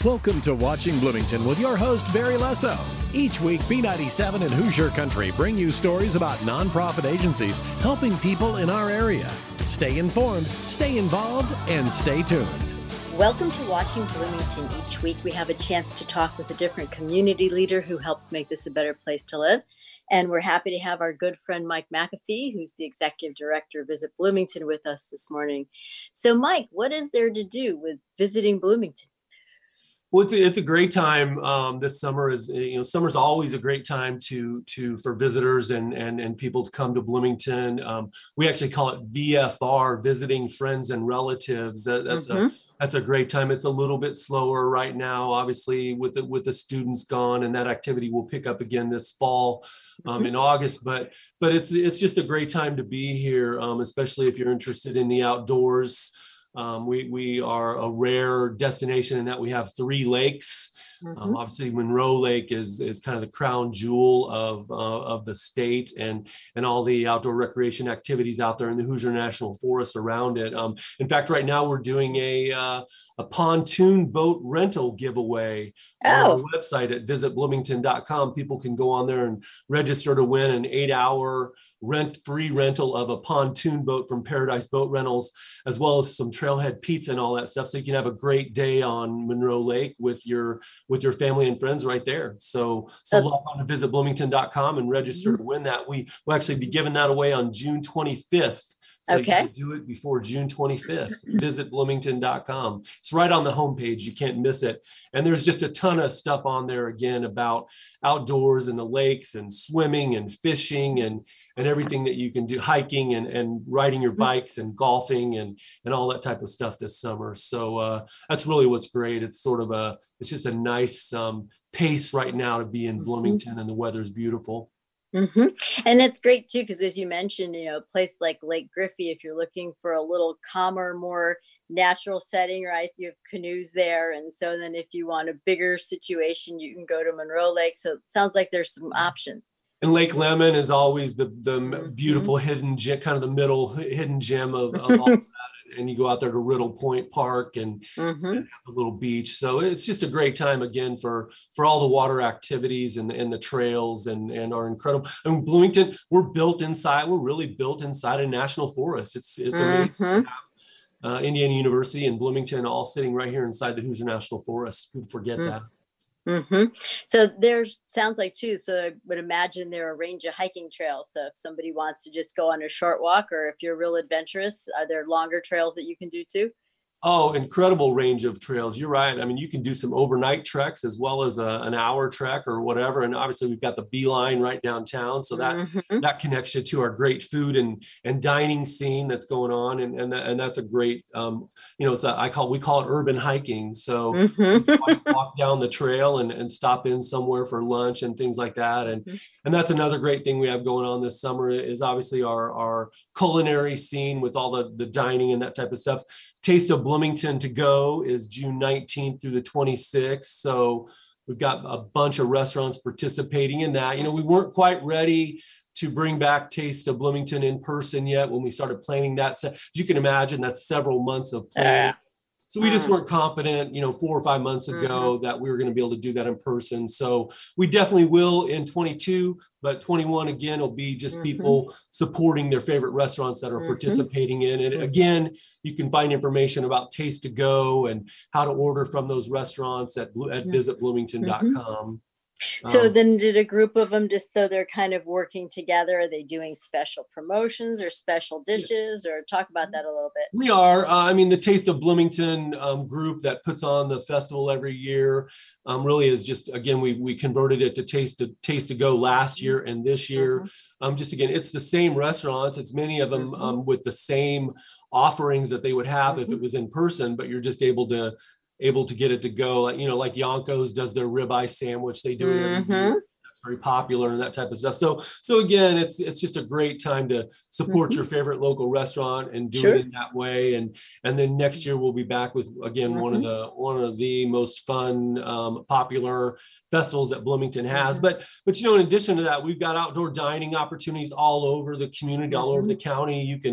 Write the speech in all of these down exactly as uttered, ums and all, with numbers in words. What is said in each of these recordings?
Welcome to Watching Bloomington with your host, Barry Lesso. Each week, B ninety-seven and Hoosier Country bring you stories about nonprofit agencies helping people in our area. Stay informed, stay involved, and stay tuned. Welcome to Watching Bloomington. Each week, we have a chance to talk with a different community leader who helps make this a better place to live. And we're happy to have our good friend, Mike McAfee, who's the Executive Director of Visit Bloomington, with us this morning. So, Mike, what is there to do with visiting Bloomington? Well, it's a, it's a great time. Um, this summer is, you know, summer's always a great time to to for visitors and and and people to come to Bloomington. Um, we actually call it V F R, visiting friends and relatives. That, that's mm-hmm. a that's a great time. It's a little bit slower right now, obviously, with the, with the students gone, and that activity will pick up again this fall um, in August. But but it's it's just a great time to be here, um, especially if you're interested in the outdoors. Um, we, we are a rare destination in that we have three lakes. Mm-hmm. Um, obviously, Monroe Lake is is kind of the crown jewel of uh, of the state, and and all the outdoor recreation activities out there in the Hoosier National Forest around it. Um, in fact, right now we're doing a uh, a pontoon boat rental giveaway oh. on our website at visit bloomington dot com. People can go on there and register to win an eight-hour rent free rental of a pontoon boat from Paradise Boat Rentals, as well as some trailhead pizza and all that stuff. So you can have a great day on Monroe Lake with your with your family and friends right there. So so okay. log on to visit bloomington dot com and register mm-hmm. to win that. We will actually be giving that away on June twenty-fifth. So okay. you can do it before June twenty-fifth. visit bloomington dot com. It's right on the homepage. You can't miss it. And there's just a ton of stuff on there, again, about outdoors and the lakes and swimming and fishing and, and everything that you can do, hiking and, and riding your bikes and golfing and, and all that type of stuff this summer. So uh, that's really what's great. It's sort of a, it's just a nice um, pace right now to be in Bloomington, and the weather's beautiful. Mm-hmm. And it's great too, because as you mentioned, you know, a place like Lake Griffey, if you're looking for a little calmer, more natural setting, right? You have canoes there. And so then if you want a bigger situation, you can go to Monroe Lake. So it sounds like there's some options. And Lake Lemon is always the the mm-hmm. beautiful hidden gem, kind of the middle hidden gem of, of all that. And you go out there to Riddle Point Park and, mm-hmm. and have a little beach. So it's just a great time, again, for, for all the water activities and, and the trails and, and are incredible. I mean, Bloomington, we're built inside, we're really built inside a national forest. It's, it's amazing mm-hmm. to have uh, Indiana University and Bloomington all sitting right here inside the Hoosier National Forest. People forget mm-hmm. that. Mm-hmm. So there sounds like too, so I would imagine there are a range of hiking trails. So if somebody wants to just go on a short walk, or if you're real adventurous, are there longer trails that you can do too? Oh, incredible range of trails. You're right. I mean, you can do some overnight treks as well as a, an hour trek or whatever. And obviously we've got the Beeline right downtown. So that mm-hmm. that connects you to our great food and and dining scene that's going on. And and, that, and that's a great, um, you know, it's a, I call, we call it urban hiking. So mm-hmm. you walk down the trail and, and stop in somewhere for lunch and things like that. And, mm-hmm. and that's another great thing we have going on this summer is obviously our, our culinary scene with all the, the dining and that type of stuff. Taste of Bloomington to go is June nineteenth through the twenty-sixth. So we've got a bunch of restaurants participating in that. You know, we weren't quite ready to bring back Taste of Bloomington in person yet when we started planning that. So as you can imagine, that's several months of planning. Uh, so we just weren't confident, you know, four or five months ago mm-hmm. that we were going to be able to do that in person. So we definitely will in twenty-two, but twenty-one again will be just mm-hmm. people supporting their favorite restaurants that are mm-hmm. participating in it. Again, you can find information about Taste to Go and how to order from those restaurants at, at visit bloomington dot com. Mm-hmm. So um, then did a group of them, just so they're kind of working together, are they doing special promotions or special dishes yeah. or talk about that a little bit? We are. Uh, I mean, the Taste of Bloomington um, group that puts on the festival every year um, really is just, again, we we converted it to Taste to, Taste to Go last year and this year. Mm-hmm. Um, just again, it's the same restaurants. It's many of them mm-hmm. um, with the same offerings that they would have mm-hmm. if it was in person, but you're just able to able to get it to go, you know, like Yanko's does their ribeye sandwich. They do it every mm-hmm. year. That's very popular and that type of stuff. So, so again, it's it's just a great time to support mm-hmm. your favorite local restaurant and do sure. it in that way. And and then next year we'll be back with again mm-hmm. one of the one of the most fun, um, popular festivals that Bloomington has. Mm-hmm. But but you know, in addition to that, we've got outdoor dining opportunities all over the community, all mm-hmm. over the county. You can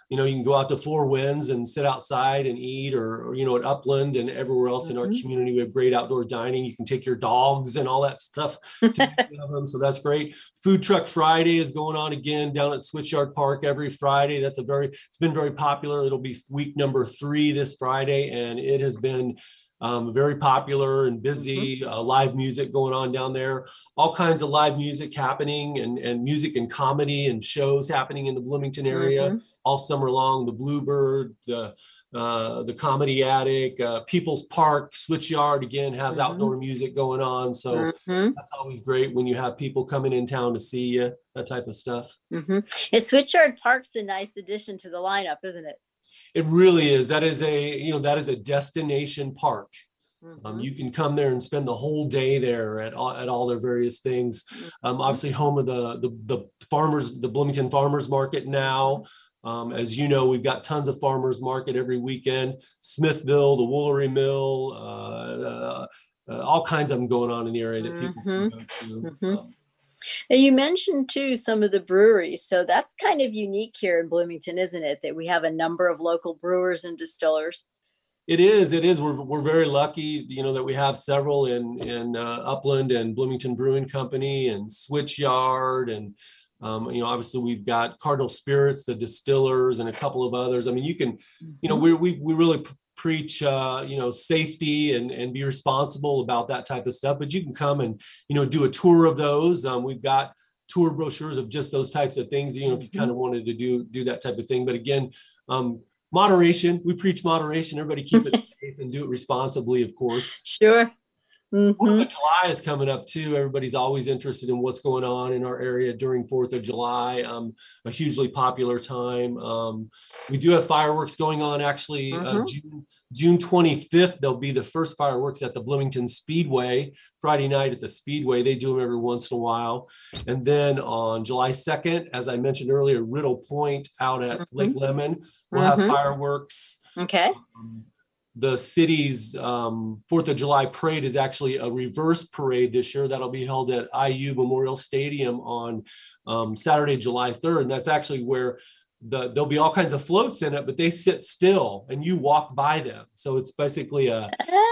you know, you can go out to Four Winds and sit outside and eat, or, or you know, at Upland and everywhere else mm-hmm. in our community. We have great outdoor dining. You can take your dogs and all that stuff to them, so that's great. Food Truck Friday is going on again down at Switchyard Park every Friday. That's a very, it's been very popular. It'll be week number three this Friday, and it has been Um, very popular and busy. Uh, live music going on down there, all kinds of live music happening, and, and music and comedy and shows happening in the Bloomington area mm-hmm. all summer long. The Bluebird, the uh, the Comedy Attic, uh, People's Park, Switchyard again has mm-hmm. outdoor music going on. So mm-hmm. that's always great when you have people coming in town to see you, that type of stuff. Mm-hmm. And Switchyard Park's a nice addition to the lineup, isn't it? It really is. That is a, you know, that is a destination park. Mm-hmm. Um, you can come there and spend the whole day there at all, at all their various things. Mm-hmm. Um, obviously, home of the, the the farmers, the Bloomington Farmers Market now. Um, as you know, we've got tons of farmers market every weekend. Smithville, the Woolery Mill, uh, uh, uh, all kinds of them going on in the area that people mm-hmm. can go to. Mm-hmm. Um, Now, you mentioned too some of the breweries, so that's kind of unique here in Bloomington, isn't it? That we have a number of local brewers and distillers. It is. It is. We're we're very lucky, you know, that we have several in in uh, Upland and Bloomington Brewing Company and Switchyard, and um, you know, obviously we've got Cardinal Spirits, the distillers, and a couple of others. I mean, you can, you know, we we we really preach, uh, you know, safety and, and be responsible about that type of stuff. But you can come and, you know, do a tour of those. Um, we've got tour brochures of just those types of things, you know, if you kind of wanted to do, do that type of thing. But again, um, moderation, we preach moderation. Everybody keep it safe and do it responsibly, of course. Sure. Mm-hmm. Fourth of July is coming up too. Everybody's always interested in what's going on in our area during Fourth of July. Um, a hugely popular time. Um, we do have fireworks going on. Actually, mm-hmm. uh, June June twenty-fifth, there'll be the first fireworks at the Bloomington Speedway. Friday night at the Speedway. They do them every once in a while. And then on July second, as I mentioned earlier, Riddle Point out at mm-hmm. Lake Lemon, we'll mm-hmm. have fireworks. Okay. Um, The city's um, Fourth of July parade is actually a reverse parade this year. That'll be held at I U Memorial Stadium on um, Saturday, July third. And that's actually where the there'll be all kinds of floats in it, but they sit still and you walk by them. So it's basically a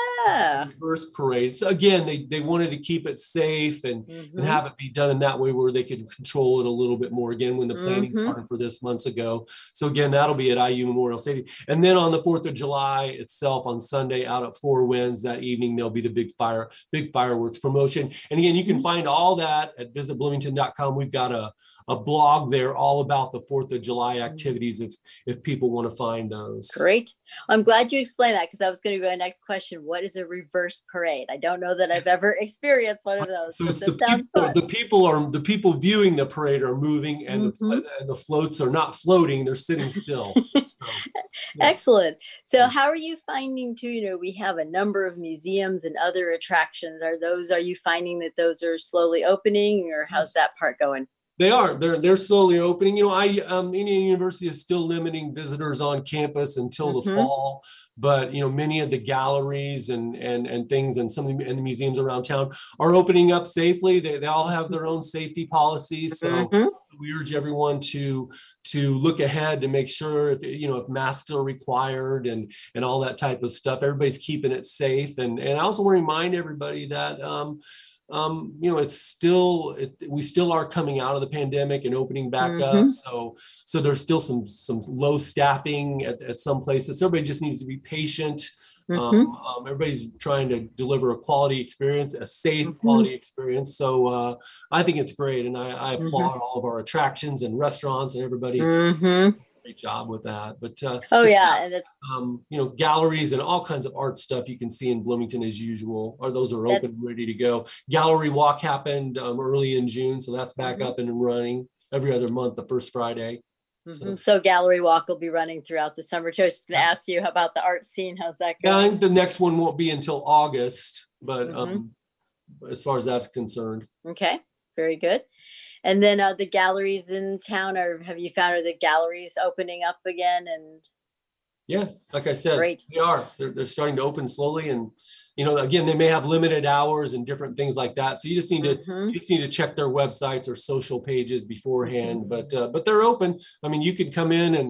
ah. reverse parade. So again, they they wanted to keep it safe and, mm-hmm. and have it be done in that way where they could control it a little bit more. Again, when the planning mm-hmm. started for this months ago. So again, that'll be at I U Memorial Stadium. And then on the Fourth of July itself, on Sunday out at Four Winds that evening, there'll be the big fire, big fireworks promotion. And again, you can find all that at visit bloomington dot com. We've got a a blog there all about the Fourth of July activities if if people want to find those. Great. I'm glad you explained that because that was going to be my next question. What is a reverse parade? I don't know that I've ever experienced one of those. So it's the people, the people are the people viewing the parade are moving, and, mm-hmm. the, and the floats are not floating; they're sitting still. So, yeah. Excellent. So, how are you finding too? You know, we have a number of museums and other attractions. Are those? Are you finding that those are slowly opening, or how's that part going? They are. They're they're slowly opening. You know, I um, Indiana University is still limiting visitors on campus until mm-hmm. the fall, but you know, many of the galleries and and and things and some of the, and the museums around town are opening up safely. They they all have their own safety policies. So mm-hmm. we urge everyone to to look ahead to make sure if you know if masks are required and and all that type of stuff. Everybody's keeping it safe. And and I also want to remind everybody that. Um, Um, you know, it's still, it, we still are coming out of the pandemic and opening back mm-hmm. up. So, so there's still some, some low staffing at, at some places. So everybody just needs to be patient. Mm-hmm. Um, um, everybody's trying to deliver a quality experience, a safe mm-hmm. quality experience. So uh, I think it's great. And I, I applaud mm-hmm. all of our attractions and restaurants and everybody. Mm-hmm. Great job with that. But uh, oh yeah, and it's um, you know, galleries and all kinds of art stuff you can see in Bloomington as usual. Or those are open, ready to go. Gallery walk happened um, early in June, so that's back mm-hmm. up and running every other month, the first Friday. Mm-hmm. So. so gallery walk will be running throughout the summer. So I was just going to ask you about the art scene. How's that going? Yeah, I think the next one won't be until August, but mm-hmm. um, as far as that's concerned. Okay, very good. And then uh, the galleries in town, or have you found are the galleries opening up again? And yeah, like I said, great. They are. They're, they're starting to open slowly, and you know, again, they may have limited hours and different things like that. So you just need to mm-hmm. you just need to check their websites or social pages beforehand. Mm-hmm. But uh, but they're open. I mean, you could come in and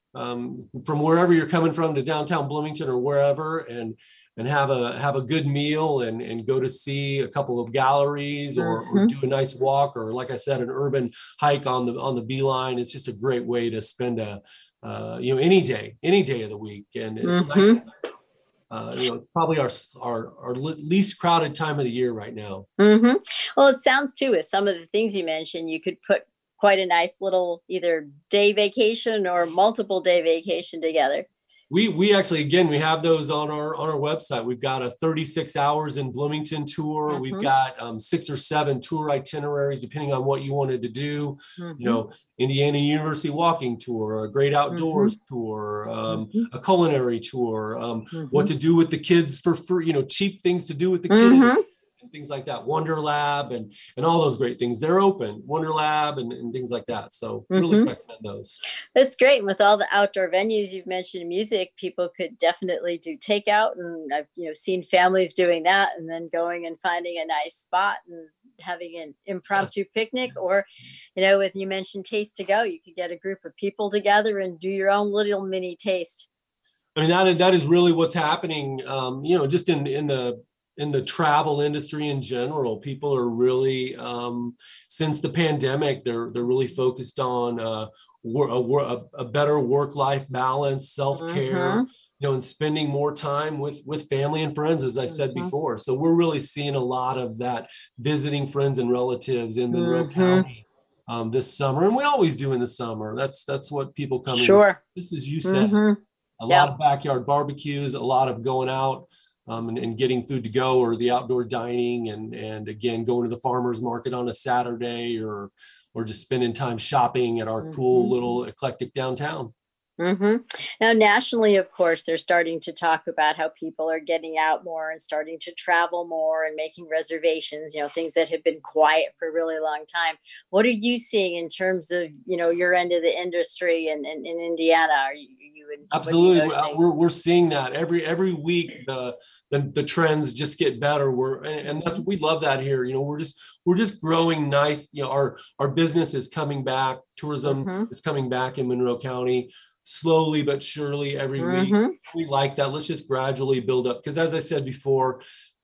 um, from wherever you're coming from to downtown Bloomington or wherever, and and have a have a good meal and and go to see a couple of galleries or, Mm-hmm. or do a nice walk, or like I said, an urban hike on the on the Beeline. It's just a great way to spend a uh, you know any day any day of the week, and it's Mm-hmm. nice. Uh, you know, it's probably our, our our least crowded time of the year right now. Mm-hmm. Well, it sounds too, with some of the things you mentioned, you could put quite a nice little either day vacation or multiple day vacation together. We we actually, again, we have those on our on our website. We've got a thirty-six hours in Bloomington tour. Mm-hmm. We've got um, six or seven tour itineraries, depending on what you wanted to do. Mm-hmm. You know, Indiana University walking tour, a great outdoors Mm-hmm. tour, um, Mm-hmm. a culinary tour, um, Mm-hmm. what to do with the kids for free, you know, cheap things to do with the Mm-hmm. kids. And things like that, Wonder Lab and and all those great things. They're open, Wonder Lab and, and things like that. So really Mm-hmm. recommend those. That's great. And with all the outdoor venues you've mentioned, music, people could definitely do takeout, and I've you know seen families doing that, and then going and finding a nice spot and having an impromptu picnic. Or, you know, with you mentioned Taste to Go, you could get a group of people together and do your own little mini taste. I mean, that is, that is really what's happening. Um, you know, just in in the in the travel industry in general, people are really, um, since the pandemic, they're they're really focused on uh, wor- a, a better work-life balance, self-care, Mm-hmm. you know, and spending more time with with family and friends, as I said Mm-hmm. before. So we're really seeing a lot of that, visiting friends and relatives in Monroe Mm-hmm. County um, this summer, and we always do in the summer. That's that's what people come in, Sure. just as you said. Mm-hmm. A Yep. lot of backyard barbecues, a lot of going out um, and, and getting food to go, or the outdoor dining, and and again going to the farmers market on a Saturday, or or just spending time shopping at our Mm-hmm. cool little eclectic downtown. Mm-hmm. Now, nationally, of course, they're starting to talk about how people are getting out more and starting to travel more and making reservations, you know, things that have been quiet for a really long time. What are you seeing in terms of, you know, your end of the industry in, in, in Indiana? Are you, you in, Absolutely, what are you we're we're seeing that every every week. The the, the trends just get better. We're and, and that's we love that here. You know, we're just we're just growing nice. You know, our our business is coming back. Tourism Mm-hmm. is coming back in Monroe County, slowly but surely every week. Mm-hmm. We like that. Let's just gradually build up, because as I said before,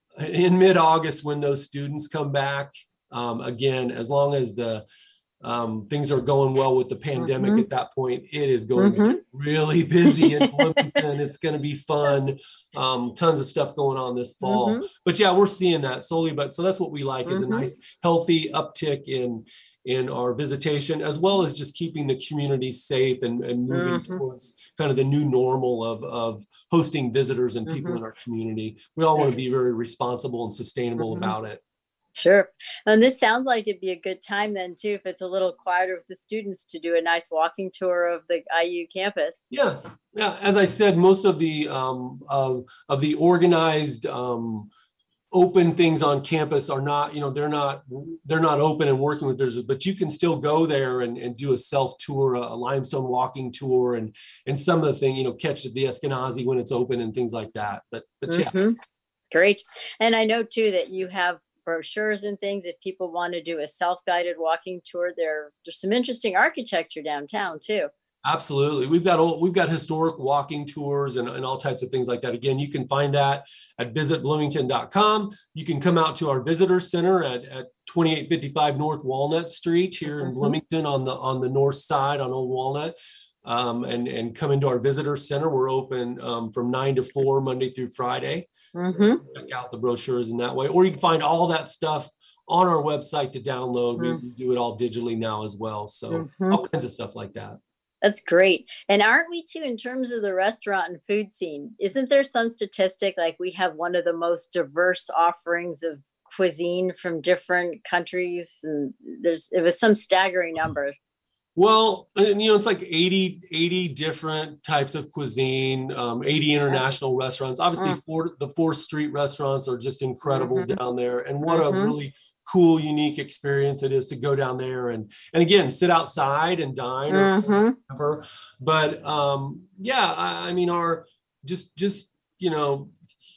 in mid-August, when those students come back, um, again, as long as the um, things are going well with the pandemic, Mm-hmm. at that point, it is going Mm-hmm. to get really busy in Bloomington. It's going to be fun. Um, tons of stuff going on this fall. Mm-hmm. But yeah, we're seeing that slowly. But so that's what we like, is a Mm-hmm. nice, healthy uptick in in our visitation, as well as just keeping the community safe and, and moving Mm-hmm. towards kind of the new normal of, of hosting visitors and people Mm-hmm. in our community. We all want to be very responsible and sustainable Mm-hmm. about it. Sure. And this sounds like it'd be a good time then too, if it's a little quieter with the students, to do a nice walking tour of the I U campus. Yeah, yeah. As I said, most of the um, of of the organized um, open things on campus are not, you know, they're not they're not open and working with visitors, but you can still go there and, and do a self tour, a limestone walking tour, and and some of the thing, you know, catch the Eskenazi when it's open and things like that. But but yeah. Mm-hmm. Great. And I know too that you have brochures and things if people want to do a self-guided walking tour. There, there's some interesting architecture downtown too. Absolutely. We've got old, we've got historic walking tours and, and all types of things like that. Again, you can find that at visit bloomington dot com. You can come out to our visitor center at, at twenty-eight fifty-five North Walnut Street here in Mm-hmm. Bloomington on the on the north side on Old Walnut. Um, and, and come into our visitor center. We're open um, from nine to four, Monday through Friday. Mm-hmm. Check out the brochures in that way. Or you can find all that stuff on our website to download. Mm-hmm. We, we do it all digitally now as well. So Mm-hmm. all kinds of stuff like that. That's great. And aren't we too, in terms of the restaurant and food scene? Isn't there some statistic like we have one of the most diverse offerings of cuisine from different countries? And there's it was some staggering numbers. Well, and, you know, it's like eighty, eighty different types of cuisine, um, eighty international restaurants. Obviously, Mm. four, the Fourth Street restaurants are just incredible Mhm. down there. And what Mhm. a really cool, unique experience it is to go down there and, and again, sit outside and dine or Mhm. whatever. But um, yeah, I, I mean, our just, just, you know,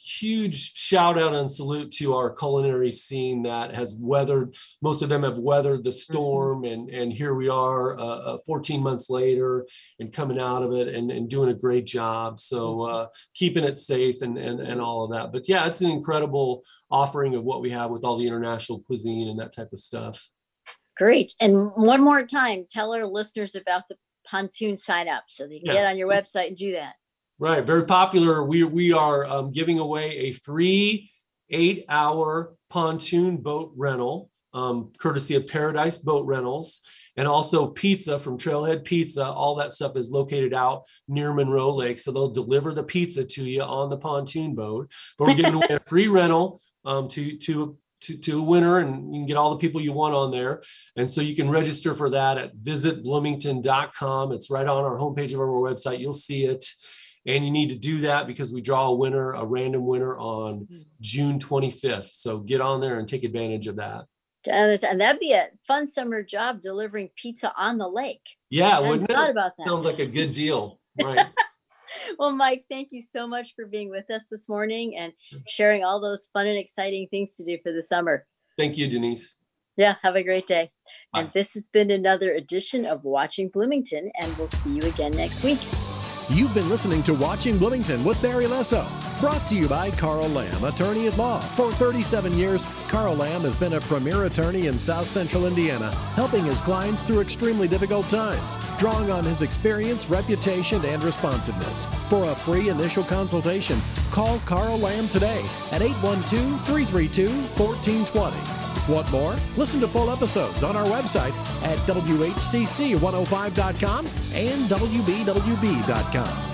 huge shout out and salute to our culinary scene that has weathered, most of them have weathered the storm, mm-hmm. and, and here we are uh, fourteen months later and coming out of it and, and doing a great job. So uh, keeping it safe and, and, and all of that. But yeah, it's an incredible offering of what we have with all the international cuisine and that type of stuff. Great. And one more time, tell our listeners about the pontoon sign up so they can yeah. get on your website and do that. Right. Very popular. We, we are um, giving away a free eight hour pontoon boat rental, um, courtesy of Paradise Boat Rentals, and also pizza from Trailhead Pizza. All that stuff is located out near Monroe Lake. So they'll deliver the pizza to you on the pontoon boat. But we're giving away a free rental um, to, to, to, to a winner, and you can get all the people you want on there. And so you can register for that at visit bloomington dot com. It's right on our homepage of our website. You'll see it. And you need to do that because we draw a winner, a random winner on June twenty-fifth. So get on there and take advantage of that. And that'd be a fun summer job, delivering pizza on the lake. Yeah, I wouldn't it? Thought about that. Sounds like a good deal. Right. Well, Mike, thank you so much for being with us this morning and sharing all those fun and exciting things to do for the summer. Thank you, Denise. Yeah, have a great day. Bye. And this has been another edition of Watching Bloomington, and we'll see you again next week. You've been listening to Watching Bloomington with Barry Lesso, brought to you by Carl Lamb, attorney at law. For thirty-seven years, Carl Lamb has been a premier attorney in South Central Indiana, helping his clients through extremely difficult times, drawing on his experience, reputation, and responsiveness. For a free initial consultation, call Carl Lamb today at eight one two, three three two, one four two zero. Want more? Listen to full episodes on our website at W H C C one oh five dot com and W B W B dot com.